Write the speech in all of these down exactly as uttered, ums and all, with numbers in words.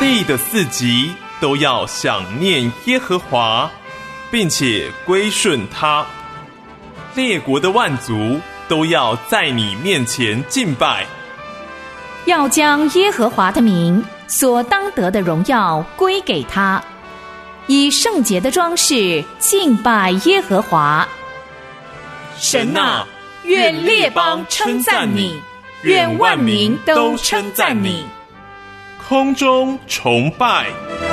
地的四极都要想念耶和华，并且归顺他。列国的万族都要在你面前敬拜， 要将耶和华的名所当得的荣耀归给他，以圣洁的装饰敬拜耶和华。 神啊，愿列邦称赞你，愿万民都称赞你。空中崇拜。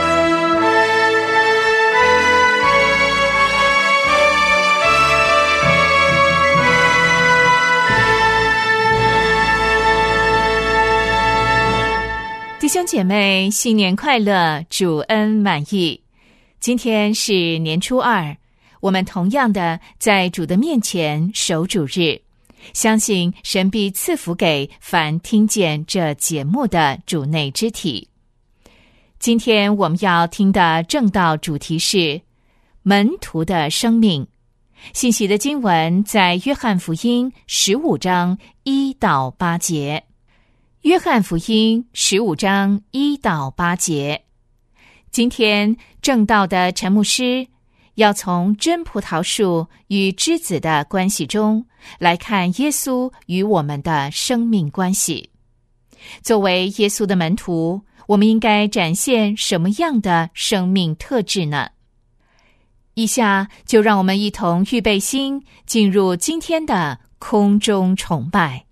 弟兄姐妹，新年快乐，主恩满溢。今天是年初二，我们同样的在主的面前守主日，相信神必赐福给凡听见这节目的主内肢体。今天我们要听的正道主题是门徒的生命。信息的经文在约翰福音十五章一到八节。约翰福音十五章一到八节。今天正道的陈牧师要从真葡萄树与枝子的关系中来看耶稣与我们的生命关系。作为耶稣的门徒，我们应该展现什么样的生命特质呢？以下就让我们一同预备心，进入今天的空中崇拜。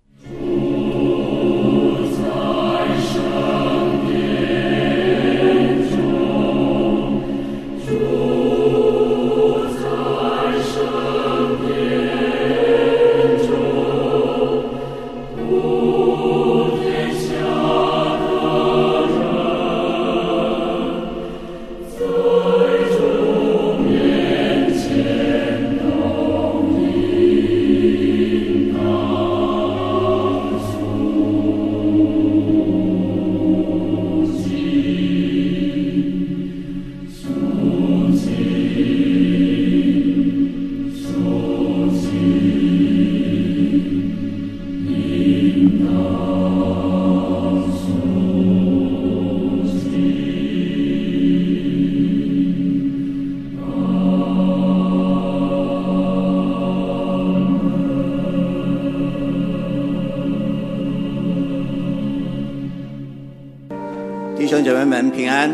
弟兄姐妹们平安，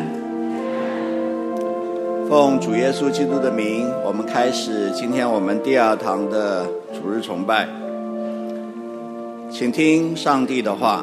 奉主耶稣基督的名，我们开始今天我们第二堂的主日崇拜。请听上帝的话。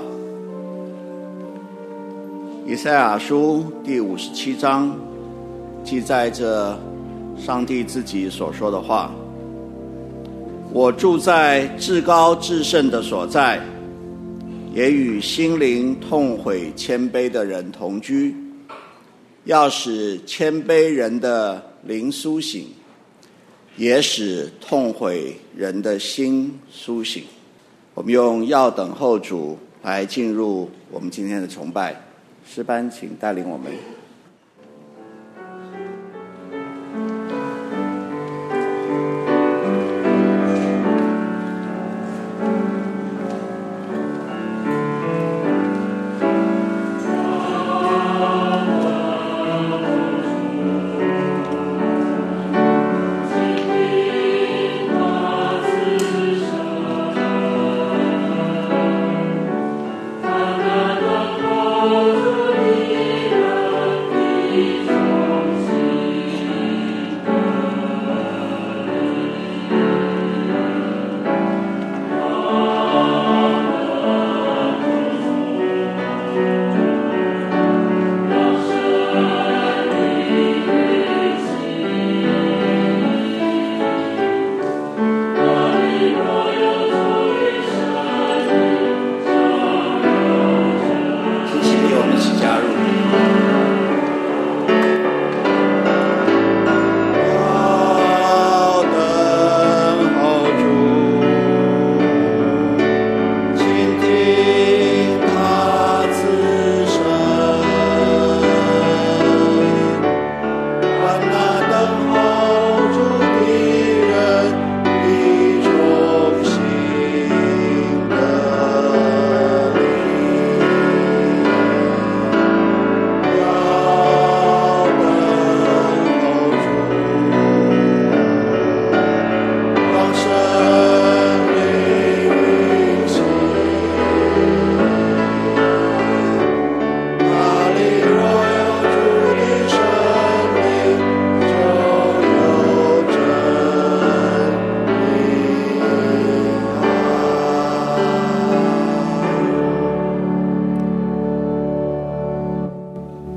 以赛亚书第五十七章记载着上帝自己所说的话：我住在至高至圣的所在，也与心灵痛悔谦卑的人同居，要使谦卑人的灵苏醒，也使痛悔人的心苏醒。我们用要等候主来进入我们今天的崇拜。诗班请带领我们。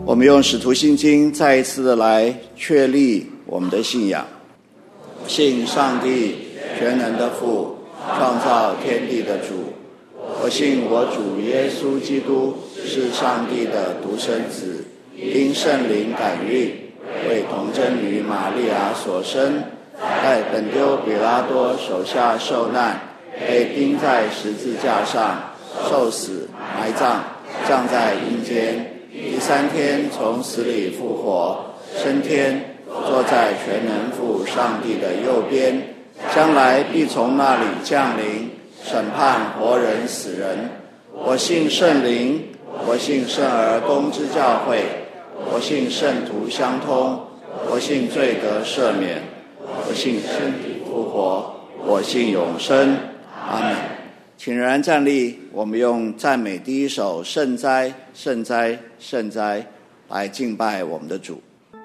我们用使徒信经再一次的来确立我们的信仰。信上帝全能的父，创造天地的主。我信我主耶稣基督是上帝的独生子，因圣灵感孕，为童贞女玛利亚所生，在本丢比拉多手下受难，被钉在十字架上，受死，埋葬，葬在阴间。第三天从死里复活，升天，坐在全能父上帝的右边，将来必从那里降临，审判活人死人。我信圣灵，我信圣而公之教会，我信圣徒相通，我信罪得赦免，我信身体复活，我信永生。阿们。请仍然站立，我们用赞美第一首圣哉圣哉圣哉来敬拜我们的主。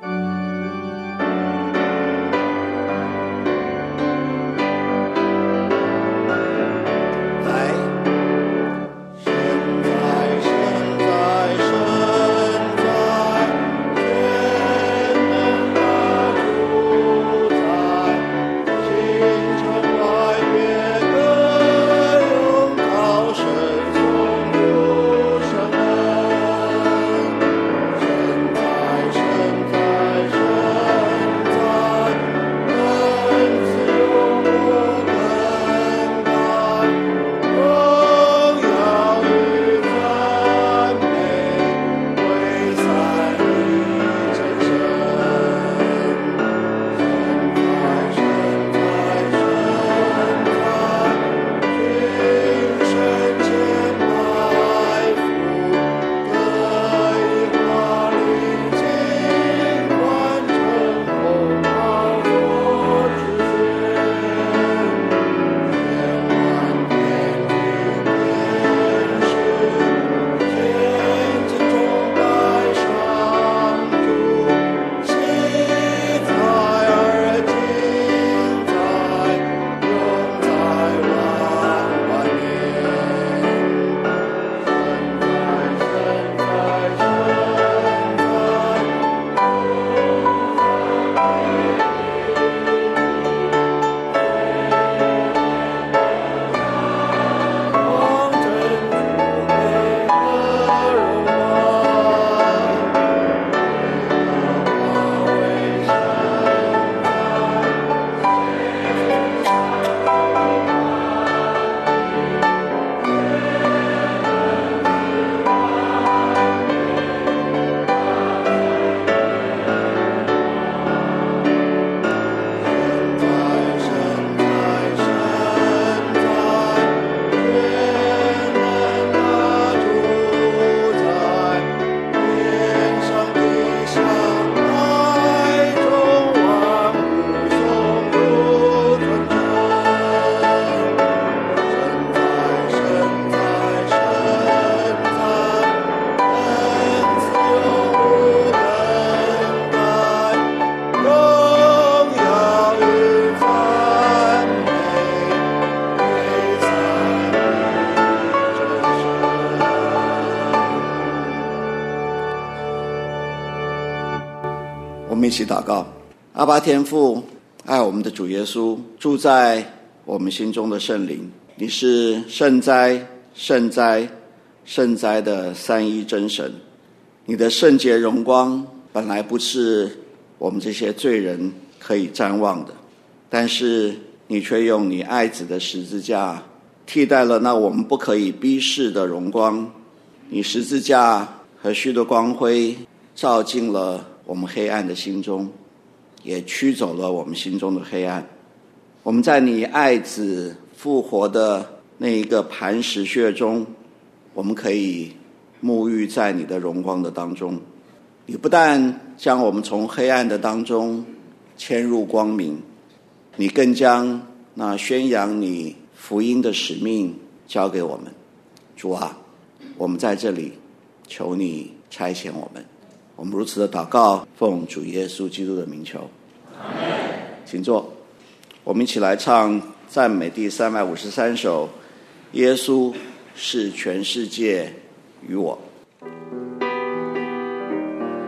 我们一起祷告。阿爸天父，爱我们的主耶稣，住在我们心中的圣灵，你是圣哉圣哉圣哉的三一真神。你的圣洁荣光本来不是我们这些罪人可以瞻望的，但是你却用你爱子的十字架替代了那我们不可以逼视的荣光。你十字架和煦的光辉照进了我们黑暗的心中，也驱走了我们心中的黑暗。我们在你爱子复活的那一个磐石穴中，我们可以沐浴在你的荣光的当中。你不但将我们从黑暗的当中迁入光明，你更将那宣扬你福音的使命交给我们。主啊，我们在这里求你差遣我们。我们如此的祷告，奉主耶稣基督的名求。请坐。我们一起来唱赞美第三百五十三首，耶稣是全世界与我。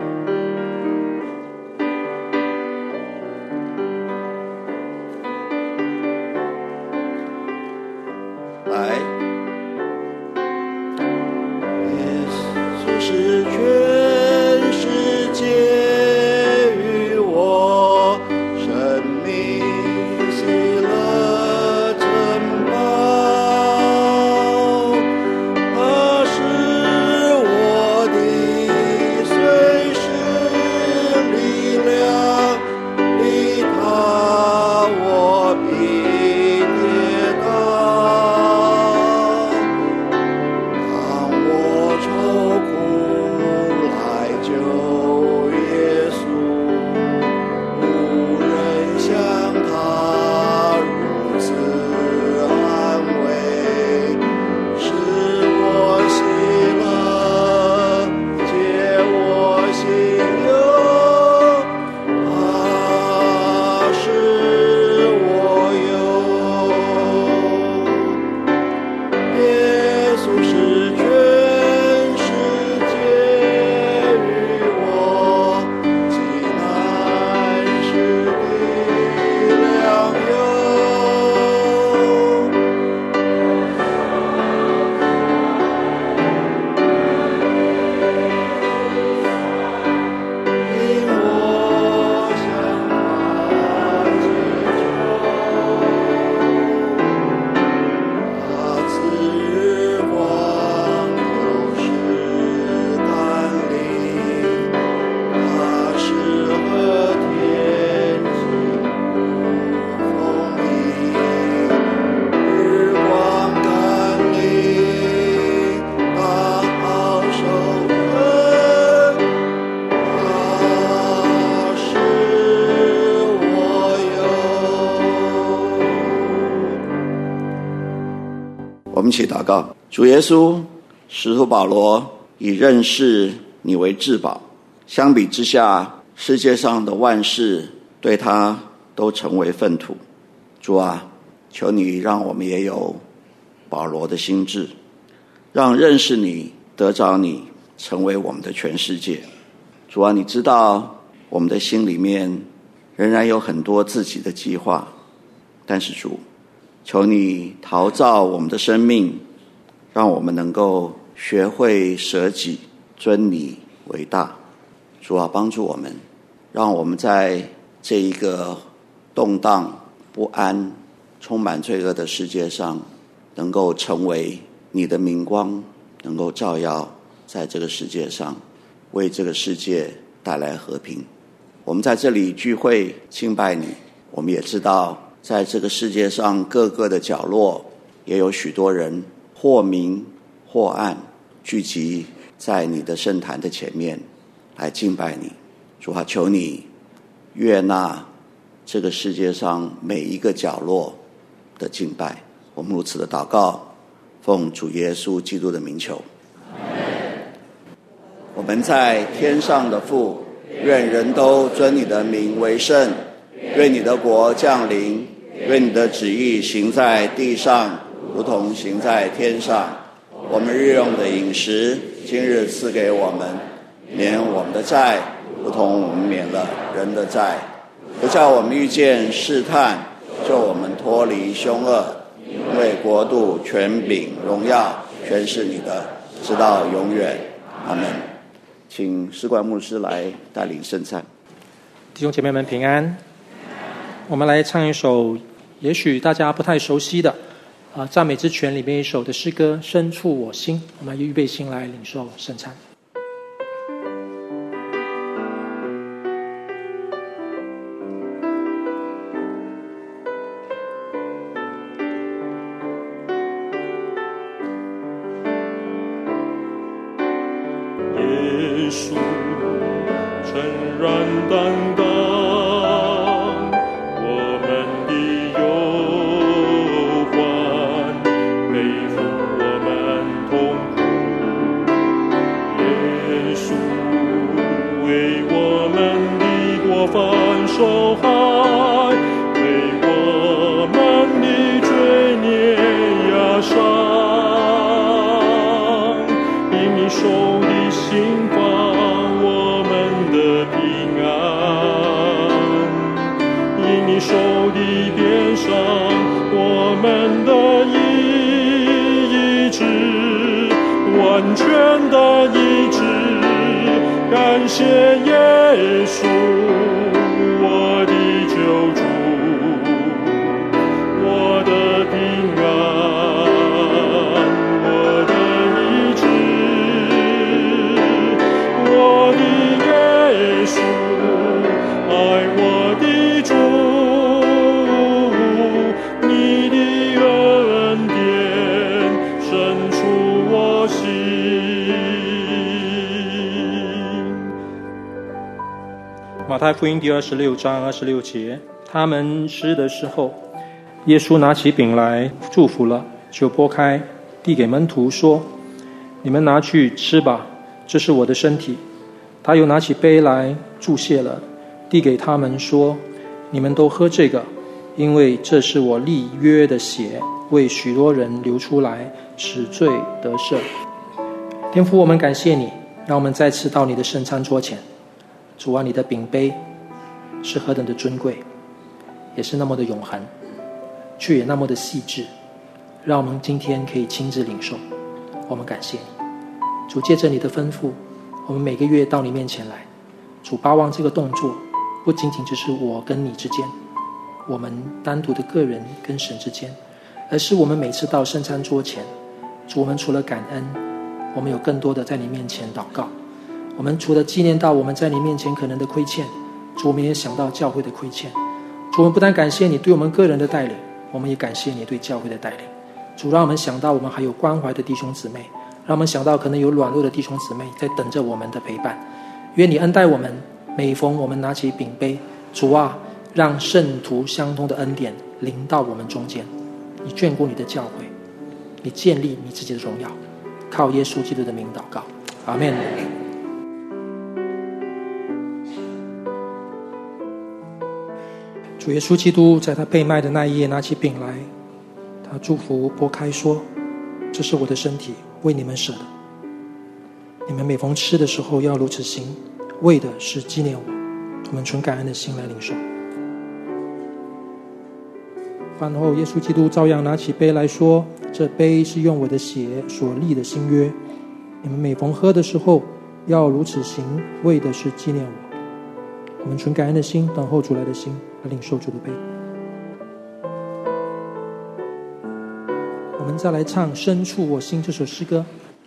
们一起祷告。主耶稣，使徒保罗以认识你为至宝，相比之下，世界上的万事对他都成为粪土。主啊，求你让我们也有保罗的心志，让认识你、得着你成为我们的全世界。主啊，你知道我们的心里面仍然有很多自己的计划，但是主，求你陶造我们的生命，让我们能够学会舍己，尊你为大。主啊，帮助我们，让我们在这一个动荡不安、充满罪恶的世界上，能够成为你的明光，能够照耀在这个世界上，为这个世界带来和平。我们在这里聚会敬拜你，我们也知道在这个世界上各个的角落，也有许多人或明或暗聚集在你的圣坛的前面来敬拜你。主啊，求你悦纳这个世界上每一个角落的敬拜。我们如此的祷告，奉主耶稣基督的名求。我们在天上的父，愿人都尊你的名为圣，愿你的国降临，愿你的旨意行在地上，如同行在天上。我们日用的饮食，今日赐给我们，免我们的债，如同我们免了人的债，不叫我们遇见试探，救我们脱离凶恶。因为国度、权柄、荣耀，全是你的，直到永远。阿们。请士官牧师来带领圣餐。 弟兄姐妹们平安。我们来唱一首也许大家不太熟悉的啊，赞美之泉里面一首的诗歌《深处我心》。我们预备心来领受圣餐。 耶稣诚然担当我们的忧患，背负我们痛苦。耶稣为我们的过犯受害，为我们的罪孽压伤，因你受心放我们的平安，因你手的鞭伤我们的医治，完全的医治。感谢耶稣，我的救主，我的平安，我的医治。我的耶稣，爱我的主，你的恩典深处我心。 马太福音第二十六章二十六节，他们吃的时候，耶稣拿起饼来，祝福了，就拨开，递给门徒说：“你们拿去吃吧。这是我的身体。”他又拿起杯来，祝谢了，递给他们说：“你们都喝这个，因为这是我立约的血，为许多人流出来，使罪得赦。”天父，我们感谢你，让我们再次到你的圣餐桌前。主啊，你的饼杯是何等的尊贵，也是那么的永恒，却也那么的细致，让我们今天可以亲自领受。我们感谢你，主，借着你的吩咐，我们每个月到你面前来。主，巴望这个动作不仅仅只是我跟你之间，我们单独的个人跟神之间，而是我们每次到圣餐桌前，主，我们除了感恩，我们有更多的在你面前祷告。我们除了纪念到我们在你面前可能的亏欠，主，我们也想到教会的亏欠。主，我们不但感谢你对我们个人的带领，我们也感谢你对教会的带领。主，让我们想到我们还有关怀的弟兄姊妹，让我们想到可能有软弱的弟兄姊妹在等着我们的陪伴。愿你恩待我们，每逢我们拿起饼杯，主啊，让圣徒相通的恩典临到我们中间。你眷顾你的教会， 你建立你自己的荣耀。靠耶稣基督的名祷告，阿们。主耶稣基督在他被卖的那一夜拿起饼来，他祝福拨开说，这是我的身体，为你们舍的，你们每逢吃的时候要如此行，为的是纪念我。我们存感恩的心来领受。饭后耶稣基督照样拿起杯来说，这杯是用我的血所立的新约，你们每逢喝的时候要如此行，为的是纪念我。我们存感恩的心等候主来的心来领受主的杯。我们再来唱深处我心这首诗歌。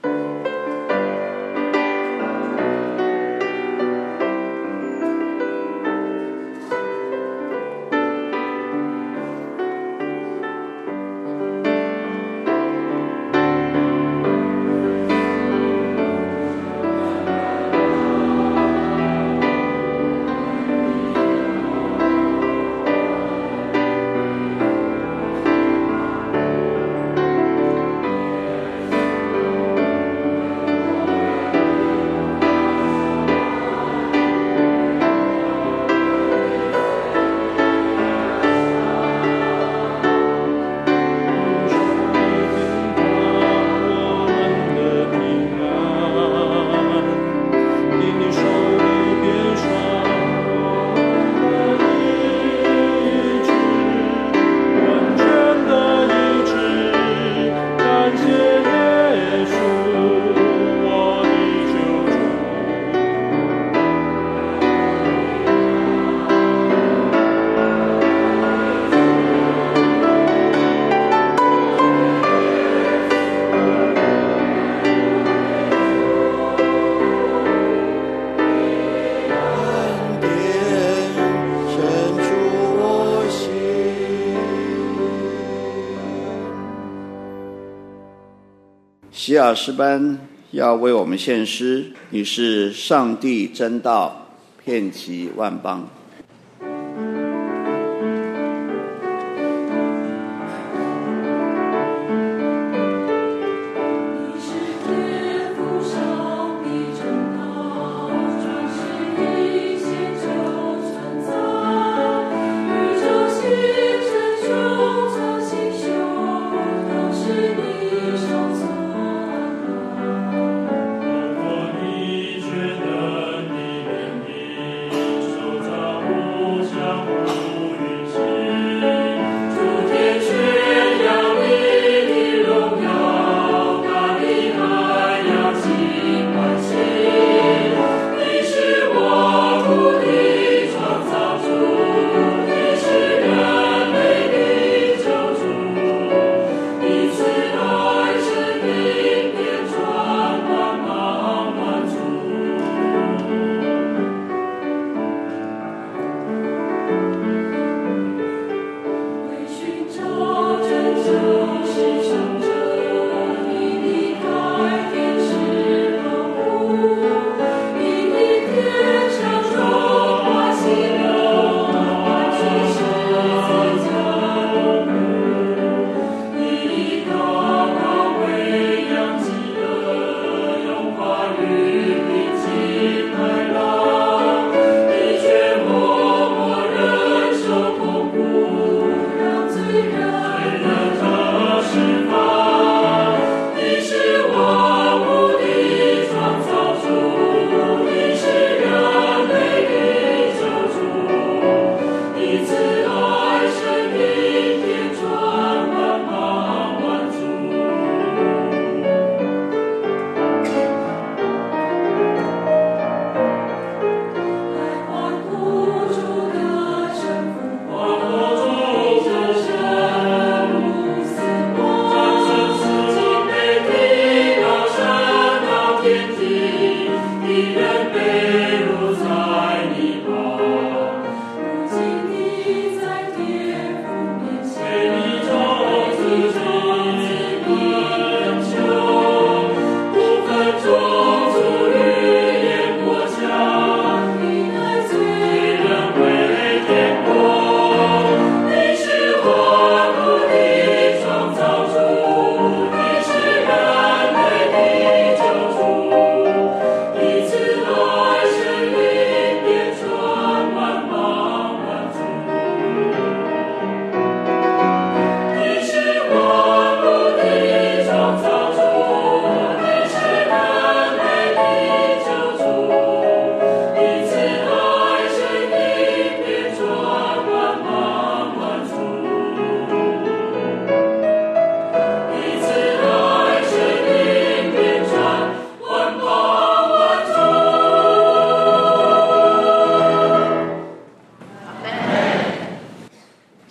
希尔斯班要为我们献诗，你是上帝真道，遍及万邦。 如果你觉得你连你手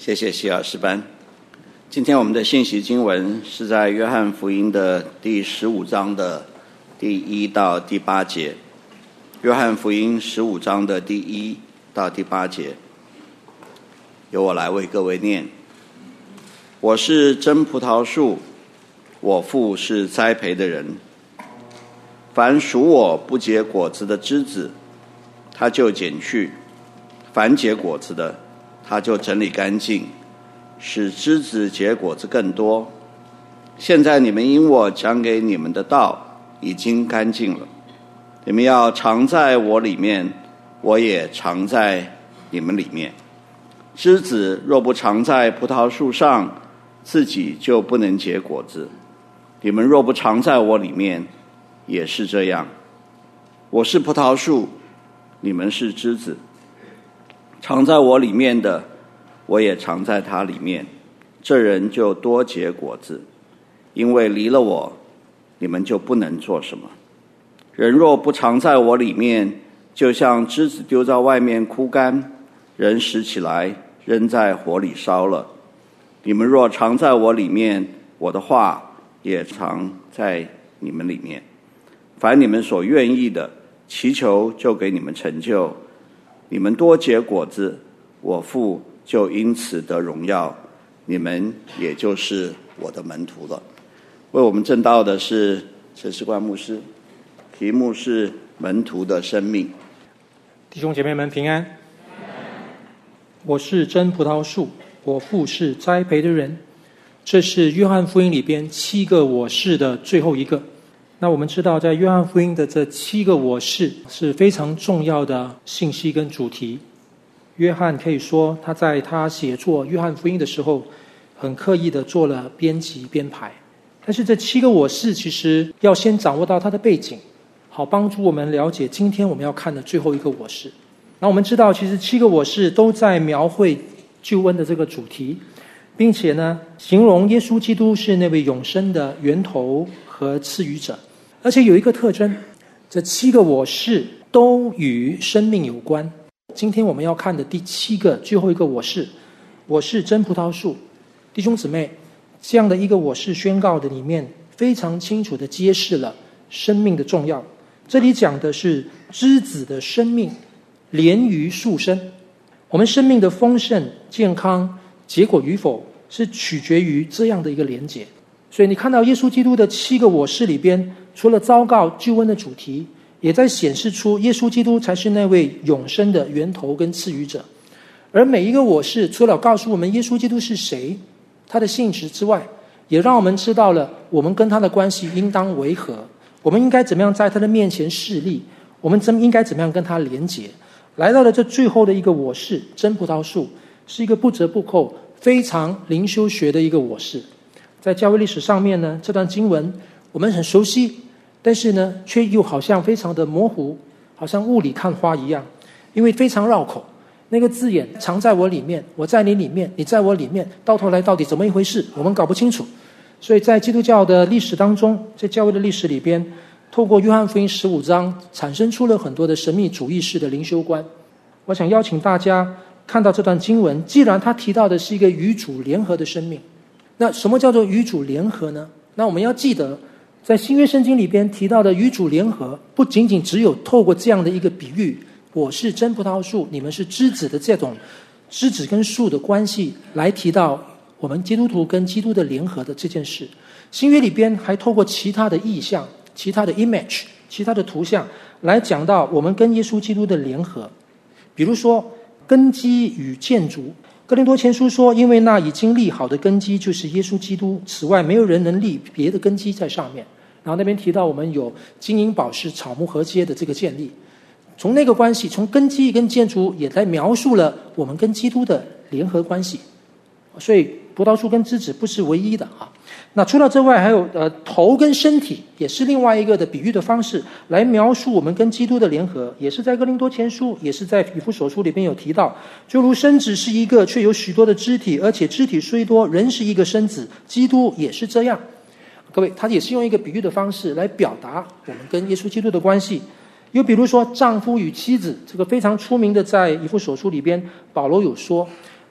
谢谢希尔诗班。今天我们的信息经文是在约翰福音的第十五章的第一到第八节。约翰福音十五章的第一到第八节，由我来为各位念。我是真葡萄树，我父是栽培的人。凡属我不结果子的枝子，他就剪去；凡结果子的，他就整理干净，使枝子结果子更多。现在你们因我讲给你们的道已经干净了，你们要常在我里面，我也常在你们里面。枝子若不常在葡萄树上，自己就不能结果子。你们若不常在我里面，也是这样。我是葡萄树，你们是枝子。常在我里面的，我也常在他里面，这人就多结果子，因为离了我，你们就不能做什么。人若不常在我里面，就像枝子丢在外面枯干，人拾起来扔在火里烧了。你们若常在我里面，我的话也常在你们里面。凡你们所愿意的，祈求就给你们成就。你们多结果子，我父就因此得荣耀，你们也就是我的门徒了。为我们证道的是陈世冠牧师，题目是门徒的生命。 弟兄姐妹们平安。我是真葡萄树，我父是栽培的人。这是约翰福音里边七个我是的最后一个。那我们知道，在约翰福音的这七个我是是非常重要的信息跟主题。约翰可以说他在他写作约翰福音的时候，很刻意的做了编辑编排。但是这七个我是其实要先掌握到它的背景，好帮助我们了解今天我们要看的最后一个我是。那我们知道，其实七个我是都在描绘救恩的这个主题，并且呢，形容耶稣基督是那位永生的源头和赐予者。而且有一个特征，这七个我是都与生命有关。今天我们要看的第七个最后一个我是，我是真葡萄树。弟兄姊妹，这样的一个我是宣告的里面，非常清楚地揭示了生命的重要。这里讲的是枝子的生命连于树身。我们生命的丰盛、健康、结果与否，是取决于这样的一个连结。所以你看到耶稣基督的七个我是里边，除了昭告救恩的主题，也在显示出耶稣基督才是那位永生的源头跟赐予者。而每一个我是除了告诉我们耶稣基督是谁，他的性质之外，也让我们知道了我们跟他的关系应当为何，我们应该怎么样在他的面前侍立，我们应该怎么样跟他连结。来到了这最后的一个我是真葡萄树，是一个不折不扣非常灵修学的一个我是。在教会历史上面呢，这段经文我们很熟悉，但是呢却又好像非常的模糊，好像雾里看花一样，因为非常绕口。那个字眼藏在我里面，我在你里面，你在我里面，到头来到底怎么一回事，我们搞不清楚。所以在基督教的历史当中，在教会的历史里边，透过约翰福音十五章产生出了很多的神秘主义式的灵修观。我想邀请大家看到这段经文，既然他提到的是一个与主联合的生命，那什么叫做与主联合呢？那我们要记得，在新约圣经里边提到的与主联合，不仅仅只有透过这样的一个比喻，我是真葡萄树，你们是枝子的这种枝子跟树的关系，来提到我们基督徒跟基督的联合的这件事。新约里边还透过其他的意象、其他的 image、其他的图像来讲到我们跟耶稣基督的联合。比如说根基与建筑，哥林多前书说，因为那已经立好的根基就是耶稣基督，此外没有人能立别的根基在上面。然后那边提到我们有金银宝石草木合接的这个建立，从那个关系，从根基跟建筑也来描述了我们跟基督的联合关系。所以葡萄树跟枝子不是唯一的啊。那除了之外，还有呃头跟身体，也是另外一个的比喻的方式来描述我们跟基督的联合，也是在哥林多前书，也是在以弗所书里边有提到，就如身子是一个，却有许多的肢体，而且肢体虽多，人是一个身子，基督也是这样。各位，他也是用一个比喻的方式来表达我们跟耶稣基督的关系。又比如说丈夫与妻子，这个非常出名的，在以弗所书里边保罗有说，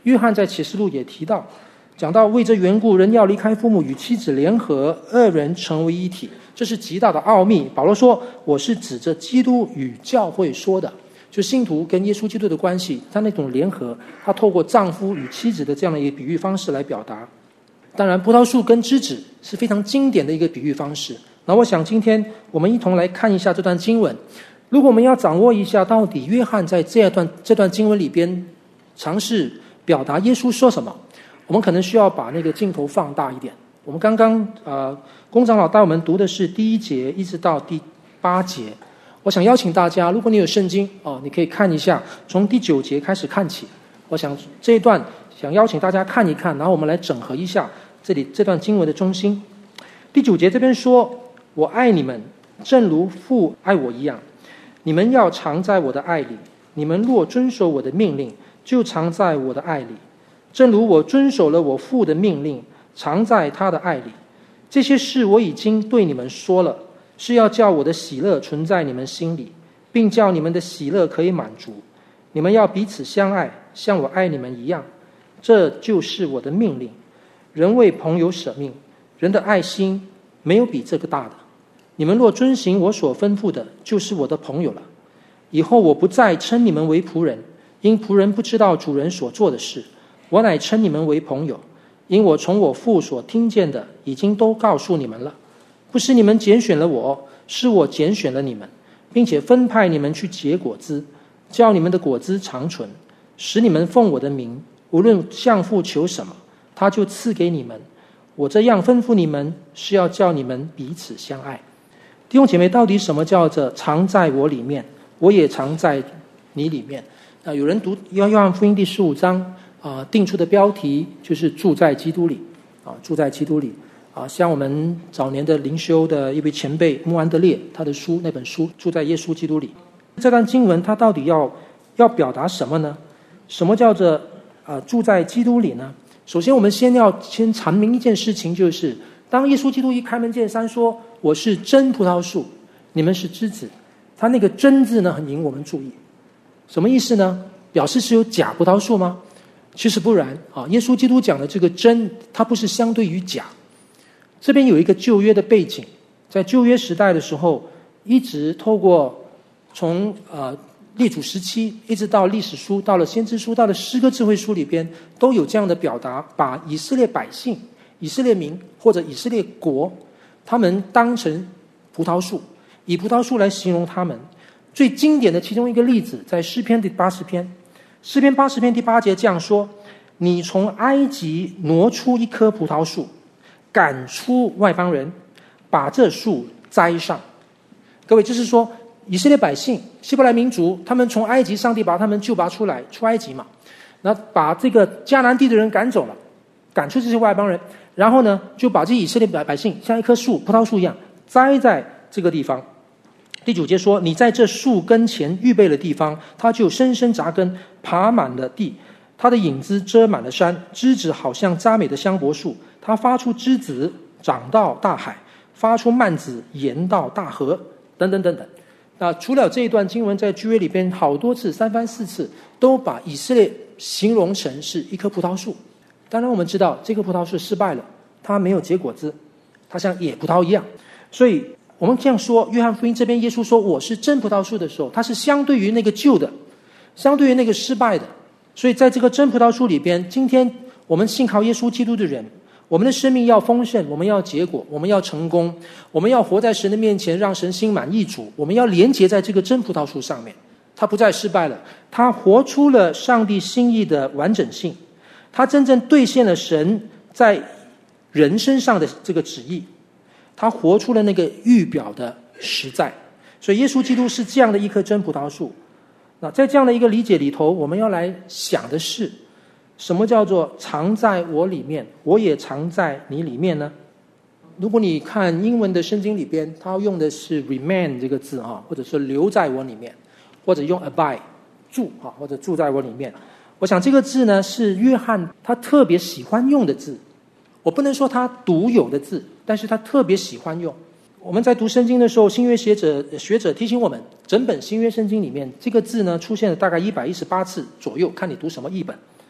约翰在启示录也提到，讲到为这缘故，人要离开父母，与妻子联合，二人成为一体，这是极大的奥秘。保罗说，我是指着基督与教会说的，就信徒跟耶稣基督的关系，他那种联合，他透过丈夫与妻子的这样的一个比喻方式来表达。当然，葡萄树跟枝子是非常经典的一个比喻方式。那我想今天我们一同来看一下这段经文。如果我们要掌握一下到底约翰在这段这段经文里边尝试表达耶稣说什么，我们可能需要把那个镜头放大一点。我们刚刚呃，龚长老带我们读的是第一节一直到第八节。我想邀请大家，如果你有圣经哦，你可以看一下，从第九节开始看起。我想这一段想邀请大家看一看，然后我们来整合一下这里这段经文的中心。第九节这边说，我爱你们，正如父爱我一样，你们要常在我的爱里，你们若遵守我的命令，就常在我的爱里，正如我遵守了我父的命令，常在他的爱里。这些事我已经对你们说了，是要叫我的喜乐存在你们心里，并叫你们的喜乐可以满足。你们要彼此相爱，像我爱你们一样，这就是我的命令。人为朋友舍命，人的爱心没有比这个大的。你们若遵行我所吩咐的，就是我的朋友了。以后我不再称你们为仆人，因仆人不知道主人所做的事，我乃称你们为朋友，因我从我父所听见的已经都告诉你们了。不是你们拣选了我，是我拣选了你们，并且分派你们去结果子，叫你们的果子长存，使你们奉我的名，无论向父求什么，他就赐给你们。我这样吩咐你们，是要叫你们彼此相爱。弟兄姐妹，到底什么叫做常在我里面，我也常在你里面？啊，有人读约翰福音第十五章啊、呃，定出的标题就是住在基督里啊，住在基督里啊。像我们早年的灵修的一位前辈穆安德烈，他的书那本书《住在耶稣基督里》，这段经文它到底要要表达什么呢？什么叫做啊、呃、住在基督里呢？首先，我们先要先阐明一件事情，就是当耶稣基督一开门见山说我是真葡萄树，你们是枝子，他那个真字呢很引我们注意。什么意思呢？表示是有假葡萄树吗？其实不然啊。耶稣基督讲的这个真，它不是相对于假。这边有一个旧约的背景，在旧约时代的时候，一直透过从呃列祖时期一直到历史书，到了先知书，到了诗歌智慧书里边，都有这样的表达，把以色列百姓、以色列民或者以色列国，他们当成葡萄树，以葡萄树来形容他们。最经典的其中一个例子，在诗篇第八十篇，诗篇八十篇第八节这样说：你从埃及挪出一棵葡萄树，赶出外邦人，把这树栽上。各位，就是说以色列百姓、希伯来民族，他们从埃及，上帝把他们救拔出来，出埃及嘛，那把这个迦南地的人赶走了，赶出这些外邦人，然后呢，就把这些以色列百百姓像一棵树、葡萄树一样栽在这个地方。第九节说，你在这树根前预备了地方，它就深深扎根，爬满了地，它的影子遮满了山，枝子好像佳美的香柏树，它发出枝子长到大海，发出蔓子延到大河，等等等等。那除了这一段经文，在旧约里边好多次，三番四次都把以色列形容成是一棵葡萄树。当然我们知道这棵葡萄树失败了，它没有结果子，它像野葡萄一样。所以我们这样说，约翰福音这边耶稣说我是真葡萄树的时候，它是相对于那个旧的，相对于那个失败的。所以在这个真葡萄树里边，今天我们信靠耶稣基督的人，我们的生命要丰盛，我们要结果，我们要成功，我们要活在神的面前，让神心满意足，我们要连结在这个真葡萄树上面。它不再失败了，它活出了上帝心意的完整性，它真正兑现了神在人身上的这个旨意，他活出了那个预表的实在。所以耶稣基督是这样的一棵真葡萄树。那在这样的一个理解里头，我们要来想的是，什么叫做常在我里面，我也常在你里面呢？如果你看英文的圣经里边，它用的是 remain 这个字啊，或者说留在我里面，或者用 abide 住啊，或者住在我里面。我想这个字呢是约翰他特别喜欢用的字，我不能说他独有的字，但是他特别喜欢用。我们在读圣经的时候，新约学者学者提醒我们，整本新约圣经里面这个字呢出现了大概一百一十八次左右，看你读什么译本。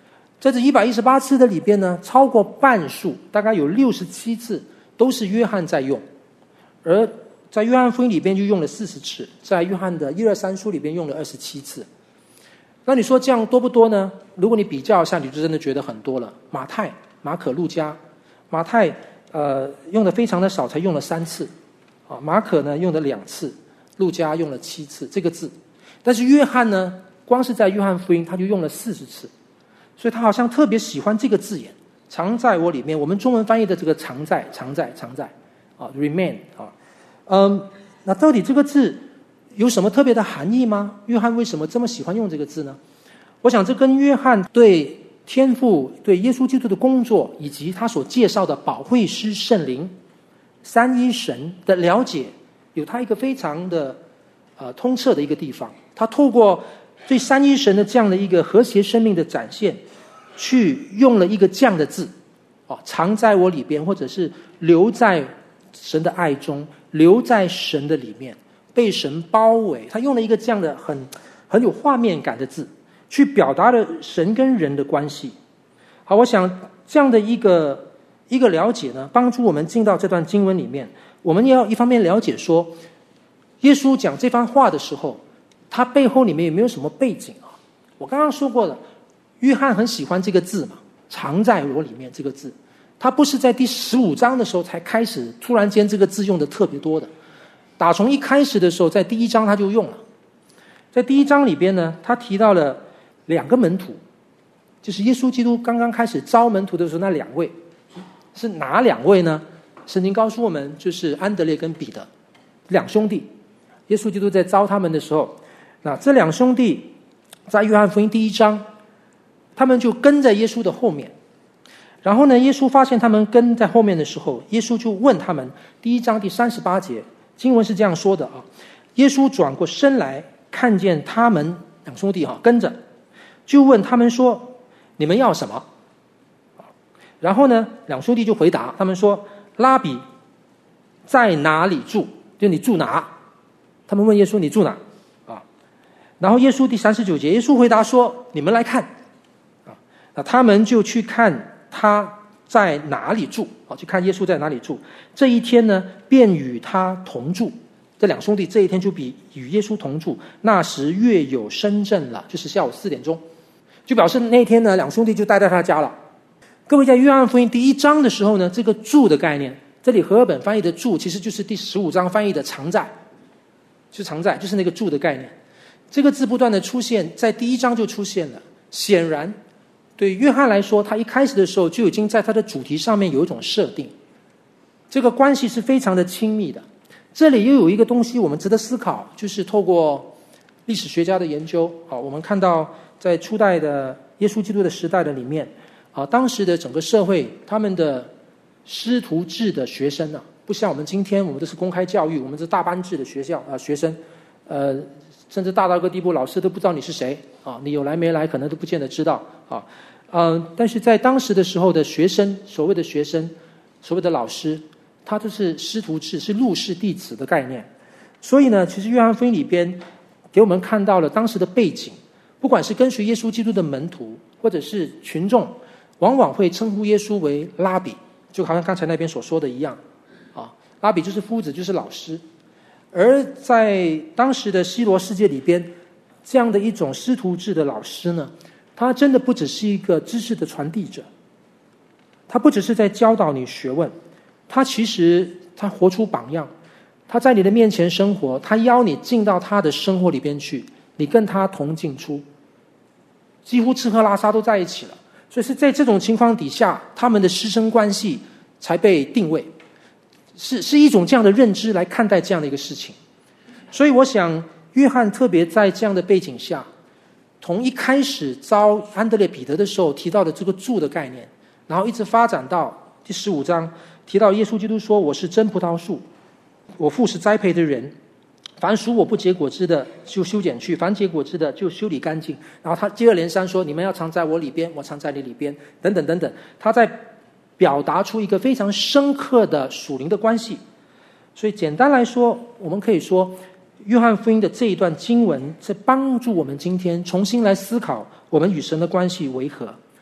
在这一百一十八次的里边呢，超过半数，大概有六十七次都是约翰在用，而在约翰福音里边就用了四十次，在约翰的一二三书里边用了二十七次。那你说这样多不多呢？如果你比较一下，你就真的觉得很多了。马太、马可、路加，马太呃用的非常的少，才用了三次，啊，马可呢用了两次，路加用了七次这个字，但是约翰呢，光是在约翰福音他就用了四十次，所以他好像特别喜欢这个字眼，常在我里面。我们中文翻译的这个常在、常在、常在，啊 ，remain 啊，嗯，那到底这个字有什么特别的含义吗？约翰为什么这么喜欢用这个字呢？我想这跟约翰对天父、对耶稣基督的工作，以及他所介绍的保惠师圣灵、三一神的了解，有他一个非常的呃通彻的一个地方。他透过对三一神的这样的一个和谐生命的展现，去用了一个这样的字，哦，藏在我里边，或者是留在神的爱中，留在神的里面。被神包围，他用了一个这样的很很有画面感的字，去表达了神跟人的关系。好，我想这样的一个一个了解呢，帮助我们进到这段经文里面。我们要一方面了解说，耶稣讲这番话的时候，他背后里面有没有什么背景啊？我刚刚说过了，约翰很喜欢这个字嘛，藏在我里面这个字，他不是在第十五章的时候才开始，突然间这个字用的特别多的。打从一开始的时候，在第一章他就用了。在第一章里边呢，他提到了两个门徒，就是耶稣基督刚刚开始招门徒的时候，那两位是哪两位呢？圣经告诉我们，就是安德烈跟彼得两兄弟。耶稣基督在招他们的时候，那这两兄弟在约翰福音第一章，他们就跟在耶稣的后面。然后呢，耶稣发现他们跟在后面的时候，耶稣就问他们，第一章第三十八节。经文是这样说的啊，耶稣转过身来，看见他们两兄弟哈跟着，就问他们说：“你们要什么？”然后呢，两兄弟就回答他们说：“拉比，在哪里住？就你住哪？”他们问耶稣：“你住哪？”啊，然后耶稣第三十九节，耶稣回答说：“你们来看。”啊，那他们就去看他在哪里住，啊，去看耶稣在哪里住。这一天呢，便与他同住。这两兄弟这一天就比与耶稣同住。那时月有深正了，就是下午四点钟，就表示那天呢，两兄弟就待在他家了。各位在约翰福音第一章的时候呢，这个住的概念，这里和合本翻译的住，其实就是第十五章翻译的常在，就是常在，就是那个住的概念。这个字不断的出现，在第一章就出现了。显然对约翰来说，他一开始的时候就已经在他的主题上面有一种设定，这个关系是非常的亲密的。这里又有一个东西我们值得思考，就是透过历史学家的研究，啊，我们看到在初代的耶稣基督的时代的里面，啊，当时的整个社会，他们的师徒制的学生呢，不像我们今天，我们都是公开教育，我们是大班制的学校啊，学生，呃，甚至大到个地步，老师都不知道你是谁啊，你有来没来，可能都不见得知道啊，嗯、呃，但是在当时的时候的学生，所谓的学生，所谓的老师，他都是师徒制，是入室弟子的概念。所以呢，其实约翰福音里边给我们看到了当时的背景，不管是跟随耶稣基督的门徒，或者是群众，往往会称呼耶稣为拉比，就好像刚才那边所说的一样，啊，拉比就是夫子，就是老师。而在当时的希罗世界里边，这样的一种师徒制的老师呢，他真的不只是一个知识的传递者，他不只是在教导你学问，他其实他活出榜样，他在你的面前生活，他邀你进到他的生活里边去，你跟他同进出，几乎吃喝拉撒都在一起了。所以是在这种情况底下，他们的师生关系才被定位，是是一种这样的认知来看待这样的一个事情。所以我想约翰特别在这样的背景下，从一开始招安德烈彼得的时候提到的这个住的概念，然后一直发展到第十五章提到耶稣基督说，我是真葡萄树，我父是栽培的人，凡属我不结果子的就修剪去，凡结果子的就修理干净。然后他接二连三说，你们要常在我里边，我常在你里边，等等等等。他在表达出一个非常深刻的属灵的关系。所以简单来说，我们可以说约翰福音的这一段经文是帮助我们今天重新来思考我们与神的关系为何。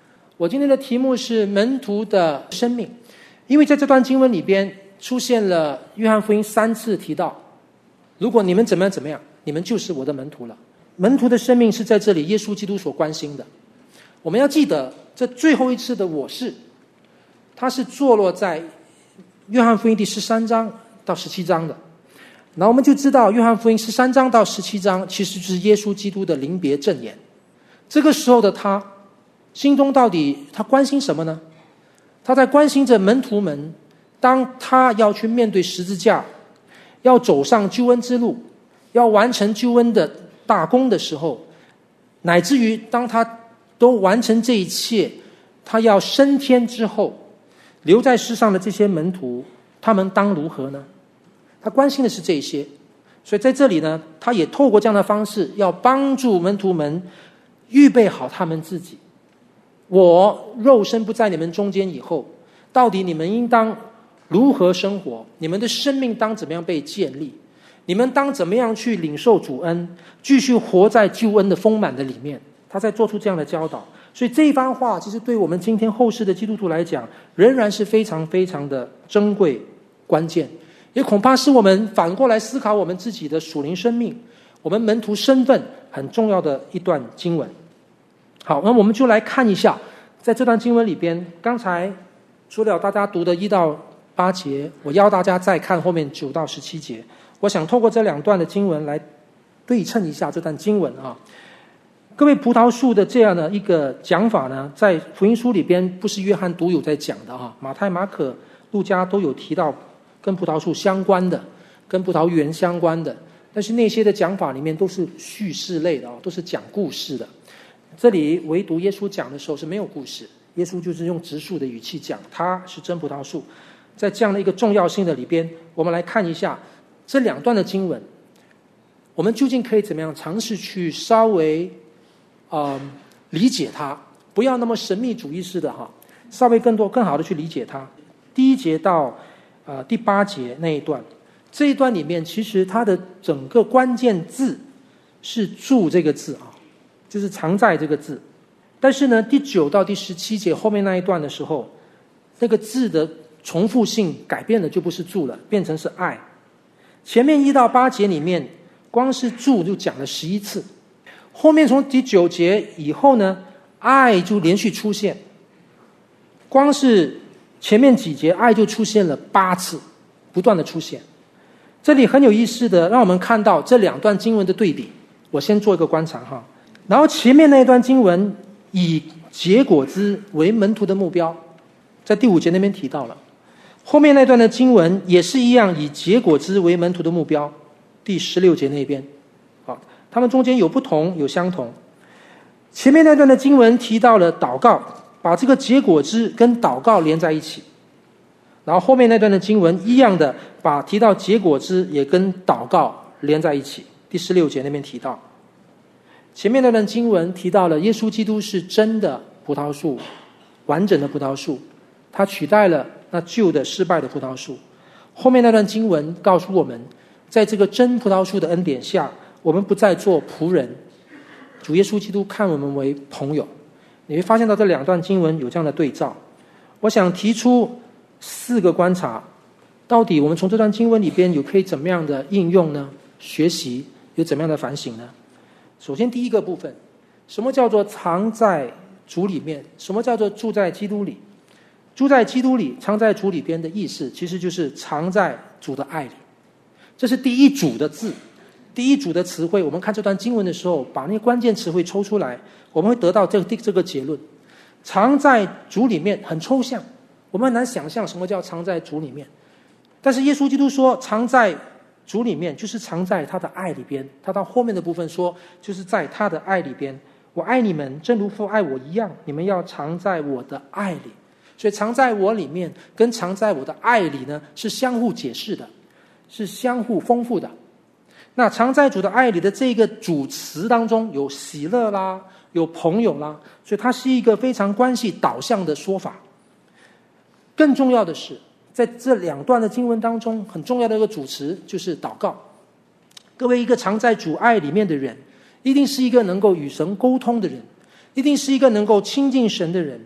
我今天的题目是门徒的生命，因为在这段经文里边出现了约翰福音三次提到，如果你们怎么样怎么样，你们就是我的门徒了。门徒的生命是在这里耶稣基督所关心的。我们要记得这最后一次的我是，它是坐落在约翰福音第十三章到十七章的。然后我们就知道约翰福音十三章到十七章其实就是耶稣基督的临别赠言。这个时候的他心中到底他关心什么呢？他在关心着门徒们，当他要去面对十字架，要走上救恩之路，要完成救恩的大功的时候，乃至于当他都完成这一切，他要升天之后，留在世上的这些门徒，他们当如何呢？他关心的是这些。所以在这里呢，他也透过这样的方式要帮助门徒们预备好他们自己。我肉身不在你们中间以后，到底你们应当如何生活？你们的生命当怎么样被建立？你们当怎么样去领受主恩，继续活在救恩的丰满的里面？他在做出这样的教导。所以这一番话其实对我们今天后世的基督徒来讲，仍然是非常非常的珍贵关键，也恐怕是我们反过来思考我们自己的属灵生命，我们门徒身份很重要的一段经文。好，那我们就来看一下，在这段经文里边，刚才除了大家读的一到八节，我邀大家再看后面九到十七节。我想透过这两段的经文来对称一下这段经文啊。各位，葡萄树的这样的一个讲法呢，在福音书里边不是约翰独有在讲的啊，马太、马可、路加都有提到跟葡萄树相关的，跟葡萄园相关的，但是那些的讲法里面都是叙事类的啊，都是讲故事的。这里唯独耶稣讲的时候是没有故事，耶稣就是用直述的语气讲他是真葡萄树。在这样的一个重要性的里边，我们来看一下这两段的经文，我们究竟可以怎么样尝试去稍微呃理解它，不要那么神秘主义式的哈，稍微更多更好的去理解它。第一节到呃第八节那一段，这一段里面其实它的整个关键字是住这个字啊，就是常在这个字。但是呢，第九到第十七节后面那一段的时候，那个字的重复性改变了，就不是住了，变成是爱。前面一到八节里面，光是住就讲了十一次，后面从第九节以后呢，爱就连续出现，光是前面几节爱就出现了八次，不断的出现。这里很有意思的，让我们看到这两段经文的对比。我先做一个观察哈，然后前面那一段经文以结果子为门徒的目标，在第五节那边提到了。后面那段的经文也是一样，以结果子为门徒的目标，第十六节那边。好，他们中间有不同有相同。前面那段的经文提到了祷告，把这个结果子跟祷告连在一起，然后后面那段的经文一样的把提到结果子也跟祷告连在一起，第十六节那边提到。前面那段经文提到了耶稣基督是真的葡萄树，完整的葡萄树，他取代了那旧的失败的葡萄树。后面那段经文告诉我们，在这个真葡萄树的恩典下，我们不再做仆人，主耶稣基督看我们为朋友。你会发现到这两段经文有这样的对照。我想提出四个观察，到底我们从这段经文里边有可以怎么样的应用呢？学习有怎么样的反省呢？首先第一个部分，什么叫做藏在主里面？什么叫做住在基督里？住在基督里，藏在主里边的意思，其实就是藏在主的爱里。这是第一主的字，第一主的词汇。我们看这段经文的时候，把那些关键词汇抽出来，我们会得到这个这个结论：藏在主里面很抽象，我们很难想象什么叫藏在主里面。但是耶稣基督说，藏在主里面就是藏在他的爱里边。他到后面的部分说，就是在他的爱里边。我爱你们，正如父爱我一样，你们要藏在我的爱里。所以藏在我里面跟藏在我的爱里呢，是相互解释的，是相互丰富的。那藏在主的爱里的这个主词当中，有喜乐啦，有朋友啦，所以它是一个非常关系导向的说法。更重要的是，在这两段的经文当中，很重要的一个主词就是祷告。各位，一个藏在主爱里面的人，一定是一个能够与神沟通的人，一定是一个能够亲近神的人，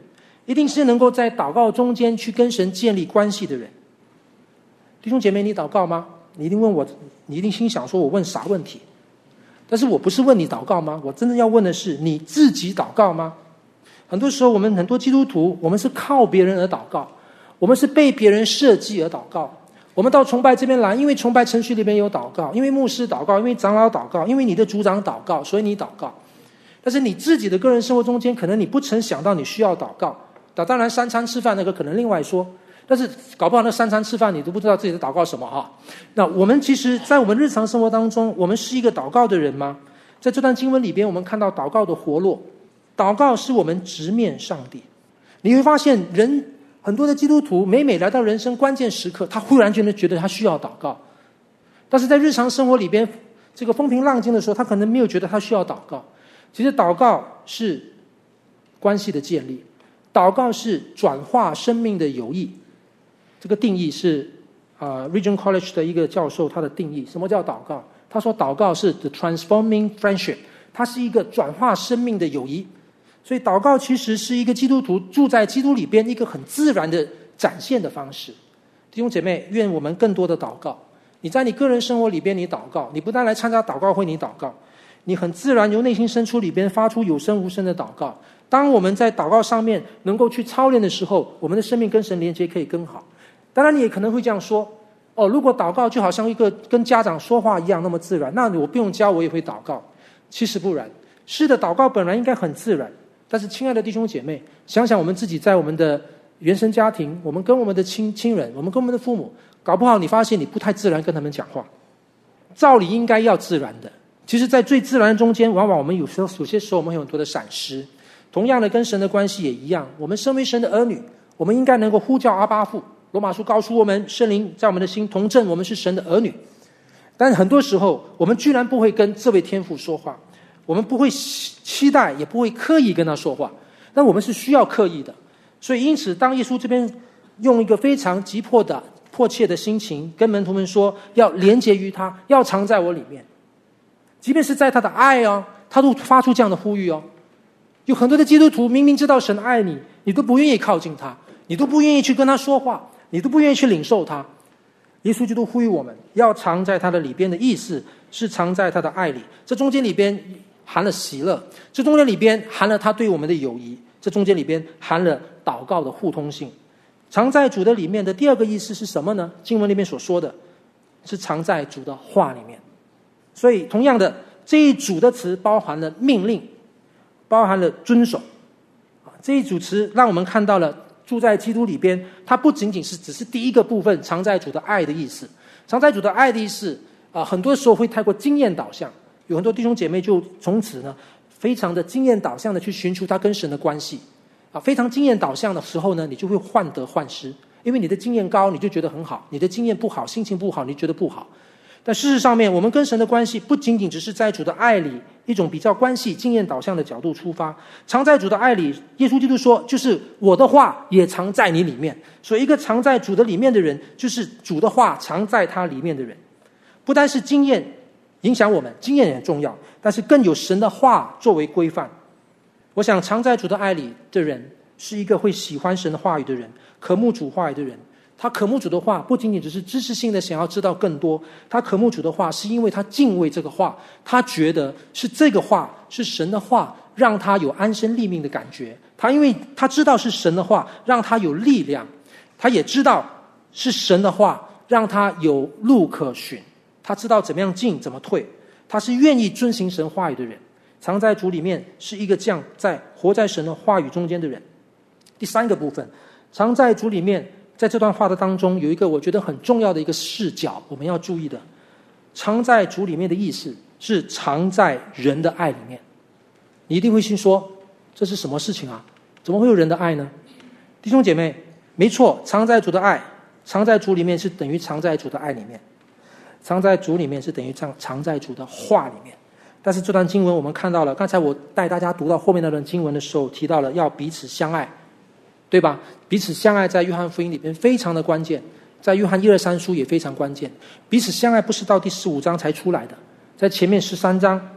一定是能够在祷告中间去跟神建立关系的人。弟兄姐妹，你祷告吗？你一定问我，你一定心想说我问啥问题？但是我不是问你祷告吗？我真正要问的是你自己祷告吗？很多时候我们很多基督徒，我们是靠别人而祷告，我们是被别人设计而祷告。我们到崇拜这边来，因为崇拜程序里面有祷告，因为牧师祷告，因为长老祷告，因为你的组长祷告，所以你祷告。但是你自己的个人生活中间，可能你不曾想到你需要祷告。当然三餐吃饭那个可能另外说，但是搞不好那三餐吃饭你都不知道自己在祷告什么哈。那我们其实在我们日常生活当中，我们是一个祷告的人吗？在这段经文里边，我们看到祷告的活络。祷告是我们直面上帝。你会发现人很多的基督徒每每来到人生关键时刻，他忽然间觉得他需要祷告，但是在日常生活里边这个风平浪静的时候，他可能没有觉得他需要祷告。其实祷告是关系的建立，祷告是转化生命的友谊。这个定义是、呃、Regent College 的一个教授他的定义。什么叫祷告？他说祷告是 the transforming friendship， 它是一个转化生命的友谊。所以祷告其实是一个基督徒住在基督里边一个很自然的展现的方式。弟兄姐妹，愿我们更多的祷告。你在你个人生活里边你祷告，你不但来参加祷告会你祷告，你很自然由内心深处里边发出有声无声的祷告。当我们在祷告上面能够去操练的时候，我们的生命跟神连接可以更好。当然你也可能会这样说，哦，如果祷告就好像一个跟家长说话一样那么自然，那我不用教我也会祷告。其实不然，是的，祷告本来应该很自然。但是亲爱的弟兄姐妹，想想我们自己在我们的原生家庭，我们跟我们的亲亲人，我们跟我们的父母，搞不好你发现你不太自然跟他们讲话。照理应该要自然的，其实在最自然的中间，往往我们有时候有些时候我们有很多的闪失。同样的跟神的关系也一样，我们身为神的儿女，我们应该能够呼叫阿爸父。罗马书告诉我们，圣灵在我们的心同证我们是神的儿女。但是很多时候我们居然不会跟这位天父说话，我们不会期待，也不会刻意跟他说话，但我们是需要刻意的。所以因此当耶稣这边用一个非常急迫的迫切的心情跟门徒们说，要连结于他，要藏在我里面，即便是在他的爱哦，他都发出这样的呼吁哦。有很多的基督徒明明知道神爱你，你都不愿意靠近他，你都不愿意去跟他说话，你都不愿意去领受他。耶稣基督呼吁我们要藏在他的里边的意思是藏在他的爱里，这中间里边含了喜乐，这中间里边含了他对我们的友谊，这中间里边含了祷告的互通性。藏在主的里面的第二个意思是什么呢？经文里面所说的是藏在主的话里面。所以同样的，这一主的词包含了命令，包含了遵守。这一组词让我们看到了住在基督里边，它不仅仅是只是第一个部分藏在主的爱的意思。藏在主的爱的意思、呃、很多时候会太过经验导向，有很多弟兄姐妹就从此呢非常的经验导向的去寻求他跟神的关系、啊、非常经验导向的时候呢，你就会患得患失，因为你的经验高你就觉得很好，你的经验不好，心情不好你觉得不好。但事实上面，我们跟神的关系不仅仅只是在主的爱里一种比较关系经验导向的角度出发，藏在主的爱里，耶稣基督说就是我的话也藏在你里面。所以一个藏在主的里面的人，就是主的话藏在他里面的人。不单是经验影响我们，经验也很重要，但是更有神的话作为规范。我想藏在主的爱里的人是一个会喜欢神的话语的人，渴慕主话语的人。他渴慕主的话不仅仅只是知识性的想要知道更多，他渴慕主的话是因为他敬畏这个话，他觉得是这个话是神的话让他有安身立命的感觉，他因为他知道是神的话让他有力量，他也知道是神的话让他有路可循，他知道怎么样进怎么退，他是愿意遵行神话语的人。藏在主里面是一个这样在活在神的话语中间的人。第三个部分，藏在主里面，在这段话的当中有一个我觉得很重要的一个视角我们要注意的。藏在主里面的意思是藏在人的爱里面。你一定会心说，这是什么事情啊？怎么会有人的爱呢？弟兄姐妹，没错，藏在主的爱，藏在主里面是等于藏在主的爱里面，藏在主里面是等于藏藏在主的话里面。但是这段经文我们看到了，刚才我带大家读到后面那段经文的时候提到了要彼此相爱，对吧？彼此相爱在约翰福音里边非常的关键，在约翰一二三书也非常关键。彼此相爱不是到第十五章才出来的，在前面十三章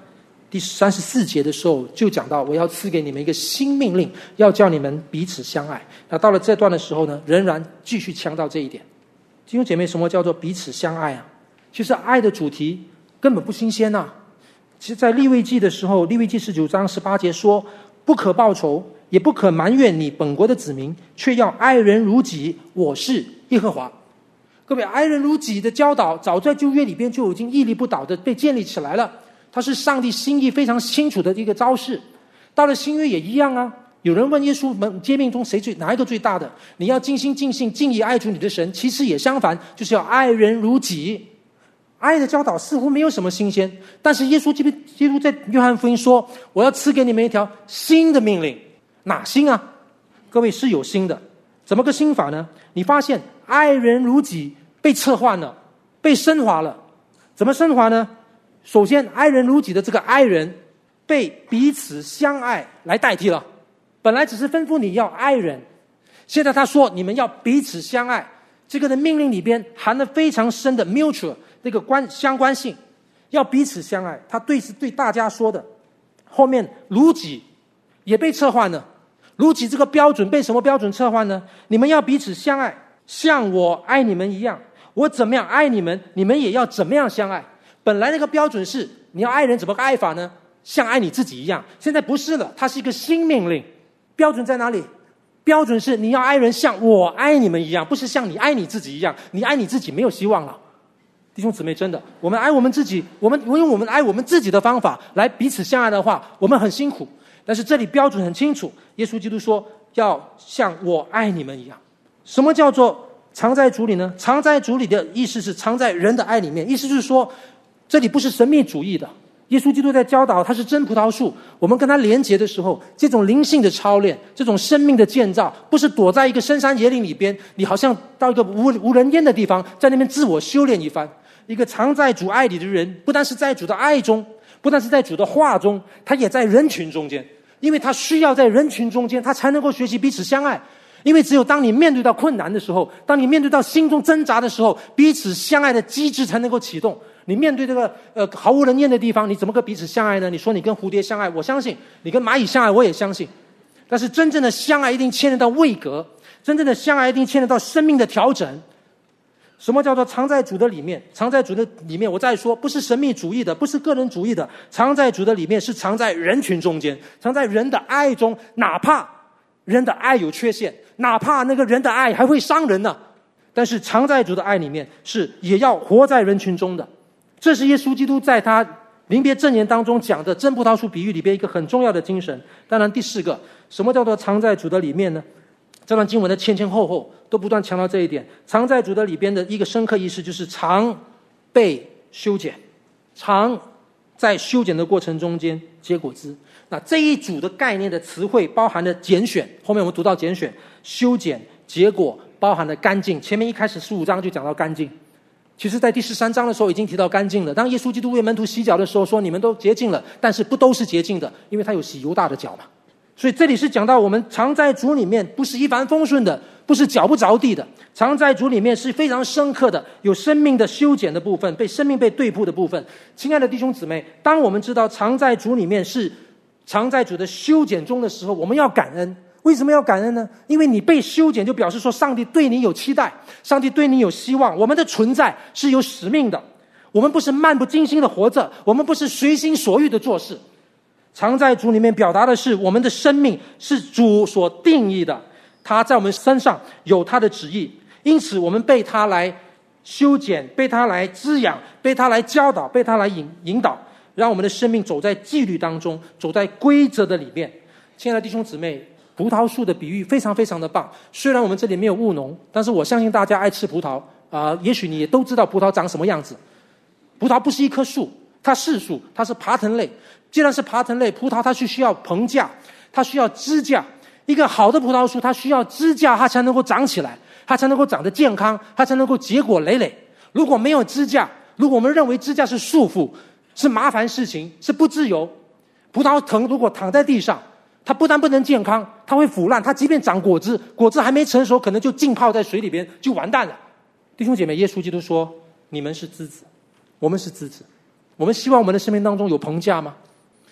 第三十四节的时候就讲到，我要赐给你们一个新命令，要叫你们彼此相爱。那到了这段的时候呢，仍然继续强调这一点。弟兄姐妹，什么叫做彼此相爱啊？其实爱的主题根本不新鲜啊。其实在利未记的时候，利未记十九章十八节说，不可报仇，也不可埋怨你本国的子民，却要爱人如己，我是耶和华。各位，爱人如己的教导早在旧约里边就已经屹立不倒的被建立起来了，它是上帝心意非常清楚的一个招式。到了新约也一样啊。有人问耶稣们诫命中谁最哪一个最大的？你要尽心尽性尽意爱主你的神，其实也相反，就是要爱人如己。爱的教导似乎没有什么新鲜，但是耶稣基督在约翰福音说，我要赐给你们一条新的命令。哪新啊？各位，是有新的。怎么个新法呢？你发现爱人如己被撤换了，被升华了。怎么升华呢？首先，爱人如己的这个爱人被彼此相爱来代替了。本来只是吩咐你要爱人，现在他说你们要彼此相爱。这个的命令里边含了非常深的 mutual 那个关相关性，要彼此相爱。他对是对大家说的。后面如己也被撤换了。如己这个标准被什么标准撤换呢？你们要彼此相爱，像我爱你们一样。我怎么样爱你们，你们也要怎么样相爱。本来那个标准是你要爱人，怎么个爱法呢？像爱你自己一样。现在不是了，它是一个新命令。标准在哪里？标准是你要爱人像我爱你们一样，不是像你爱你自己一样。你爱你自己没有希望了。弟兄姊妹，真的，我们爱我们自己，我们用我们爱我们自己的方法来彼此相爱的话，我们很辛苦。但是这里标准很清楚，耶稣基督说要像我爱你们一样。什么叫做常在主里呢？常在主里的意思是常在人的爱里面，意思就是说这里不是神秘主义的。耶稣基督在教导他是真葡萄树，我们跟他连结的时候，这种灵性的操练，这种生命的建造，不是躲在一个深山野岭里边，你好像到一个无无人烟的地方，在那边自我修炼一番。一个常在主爱里的人，不但是在主的爱中，不但是在主的话中，他也在人群中间，因为他需要在人群中间，他才能够学习彼此相爱。因为只有当你面对到困难的时候，当你面对到心中挣扎的时候，彼此相爱的机制才能够启动。你面对这个呃毫无人烟的地方，你怎么跟彼此相爱呢？你说你跟蝴蝶相爱，我相信；你跟蚂蚁相爱，我也相信。但是真正的相爱一定牵连到位格，真正的相爱一定牵连到生命的调整。什么叫做常在主的里面？常在主的里面，我再说，不是神秘主义的，不是个人主义的。常在主的里面是常在人群中间，常在人的爱中，哪怕人的爱有缺陷，哪怕那个人的爱还会伤人呢，但是常在主的爱里面是也要活在人群中的。这是耶稣基督在他临别赠言当中讲的真葡萄树比喻里边一个很重要的精神。当然第四个，什么叫做常在主的里面呢？这段经文的前前后后都不断强调这一点。常在主的里边的一个深刻意思就是常被修剪，常在修剪的过程中间结果子。那这一组的概念的词汇包含了拣选，后面我们读到拣选、修剪、结果，包含了干净。前面一开始十五章就讲到干净，其实在第十三章的时候已经提到干净了。当耶稣基督为门徒洗脚的时候说你们都洁净了，但是不都是洁净的，因为他有洗犹大的脚嘛。所以这里是讲到我们常在主里面不是一帆风顺的，不是脚不着地的，常在主里面是非常深刻的，有生命的修剪的部分，被生命被对付的部分。亲爱的弟兄姊妹，当我们知道常在主里面是常在主的修剪中的时候，我们要感恩。为什么要感恩呢？因为你被修剪就表示说上帝对你有期待，上帝对你有希望。我们的存在是有使命的，我们不是漫不经心的活着，我们不是随心所欲的做事。常在主里面表达的是我们的生命是主所定义的，他在我们身上有他的旨意，因此我们被他来修剪，被他来滋养，被他来教导，被他来引引导，让我们的生命走在纪律当中，走在规则的里面。亲爱的弟兄姊妹，葡萄树的比喻非常非常的棒。虽然我们这里没有务农，但是我相信大家爱吃葡萄啊、呃，也许你也都知道葡萄长什么样子。葡萄不是一棵树，它是树，它是爬藤类。既然是爬藤类，葡萄它是需要棚架，它需要支架。一个好的葡萄树，它需要支架，它才能够长起来，它才能够长得健康，它才能够结果累累。如果没有支架，如果我们认为支架是束缚，是麻烦事情，是不自由，葡萄藤如果躺在地上，它不但不能健康，它会腐烂，它即便长果子，果子还没成熟，可能就浸泡在水里边，就完蛋了。弟兄姐妹，耶稣基督说你们是枝子，我们是枝子。我们希望我们的生命当中有棚架吗？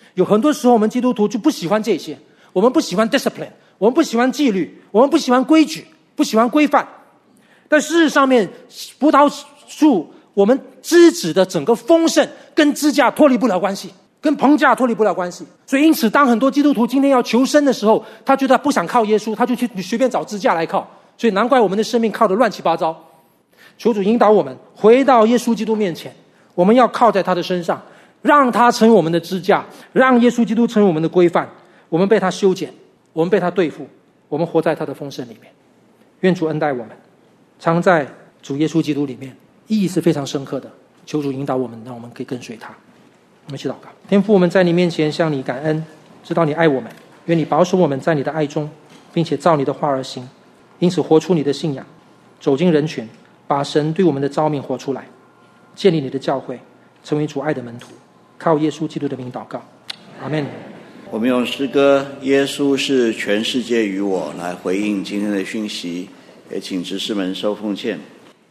有很多时候我们基督徒就不喜欢这些，我们不喜欢 discipline， 我们不喜欢纪律，我们不喜欢规矩，不喜欢规范。但事实上面，葡萄树我们枝子的整个丰盛跟枝架脱离不了关系，跟棚架脱离不了关系。所以因此当很多基督徒今天要求生的时候，他觉得不想靠耶稣，他就去随便找支架来靠。所以难怪我们的生命靠得乱七八糟。求主引导我们回到耶稣基督面前，我们要靠在他的身上，让他成为我们的支架，让耶稣基督成为我们的规范。我们被他修剪，我们被他对付，我们活在他的丰盛里面。愿主恩待我们，常在主耶稣基督里面，意义是非常深刻的。求主引导我们，让我们可以跟随他。我们一起祷告。天父，我们在你面前向你感恩，知道你爱我们，愿你保守我们在你的爱中，并且照你的话而行，因此活出你的信仰，走进人群，把神对我们的召命活出来，建立你的教会，成为主爱的门徒。靠耶稣基督的名祷告，阿们。 我们用诗歌《耶稣是全世界与我》来回应今天的讯息，也请执事们收奉献。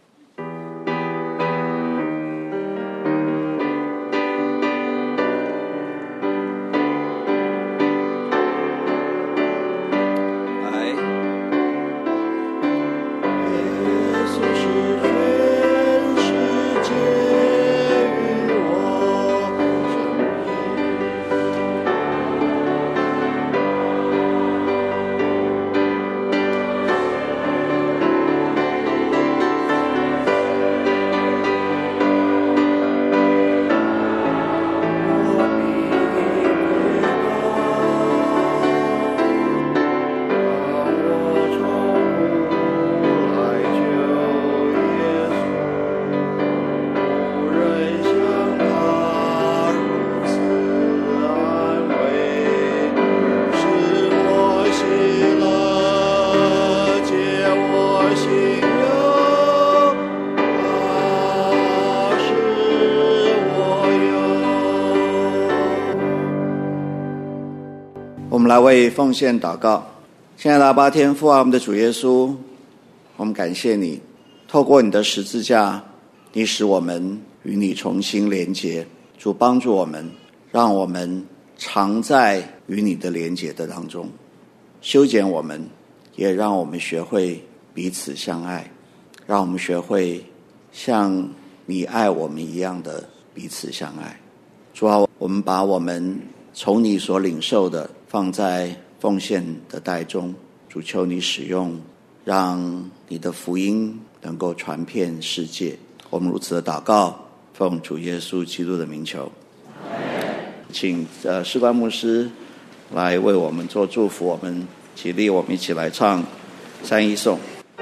我们来为奉献祷告。亲爱的阿爸天父啊，我们的主耶稣，我们感谢你，透过你的十字架，你使我们与你重新连结。主帮助我们，让我们常在与你的连结的当中，修剪我们，也让我们学会彼此相爱，让我们学会像你爱我们一样的彼此相爱。主啊，我们把我们从你所领受的放在奉献的袋中，主求你使用，让你的福音能够传遍世界。我们如此的祷告，奉主耶稣基督的名求。请呃士官牧师来为我们做祝福，我们起立，我们一起来唱三一颂。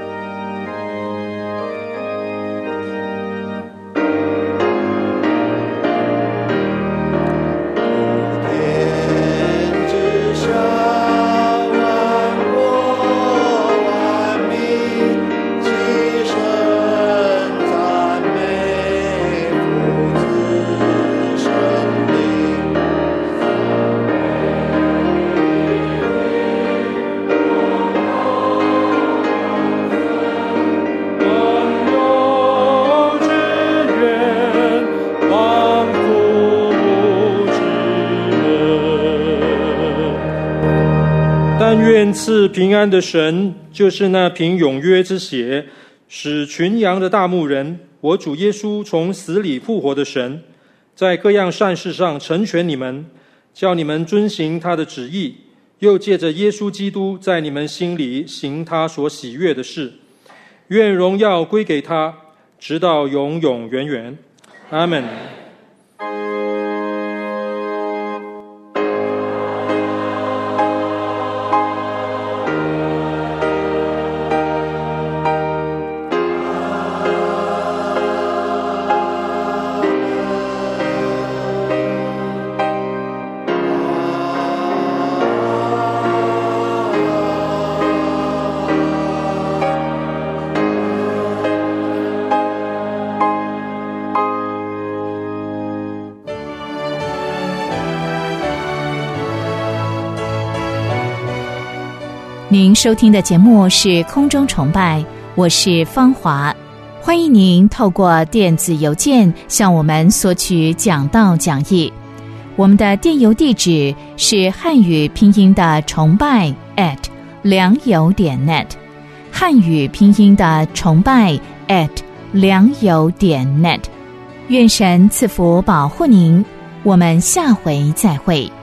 愿赐平安的神，就是那凭永约之血使群羊的大牧人，我主耶稣从死里复活的神，在各样善事上成全你们，叫你们遵行他的旨意，又借着耶稣基督在你们心里行他所喜悦的事。愿荣耀归给他，直到永永远远。阿们。 您收听的节目是空中崇拜，我是芳华，欢迎您透过电子邮件向我们索取讲道讲义。 我们的电邮地址是汉语拼音的崇拜 at 良友点 net， 汉语拼音的崇拜 at 良友点 net。愿神赐福保护您，我们下回再会。